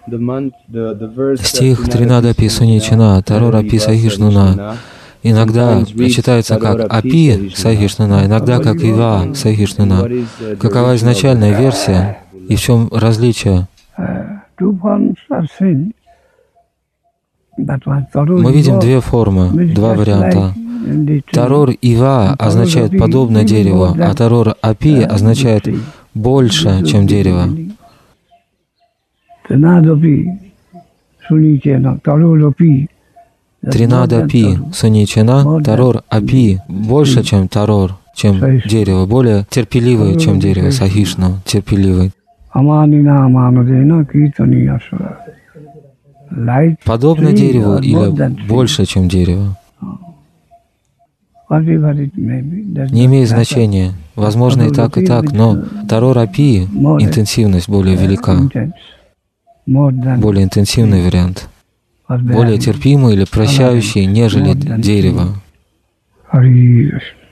Стих Тринадапи Суничана, Тарорапи Сахишнуна иногда читается как Апи Сахишнуна, иногда как Ива Сахишнуна. Какова изначальная версия и в чем различие? Мы видим две формы, два варианта. Тарор Ива означает подобно дереву, а Тарор Апи означает больше, чем дерево. Тринадапи Суничана, Тарор Апи больше, чем Тарор, чем дерево, более терпеливый, чем дерево, Сахишна, терпеливый. Подобно дереву или больше, чем дерево. Не имеет значения. Возможно, и так, но Тарор Апи интенсивность более велика, более интенсивный вариант, более терпимый или прощающий, нежели дерево.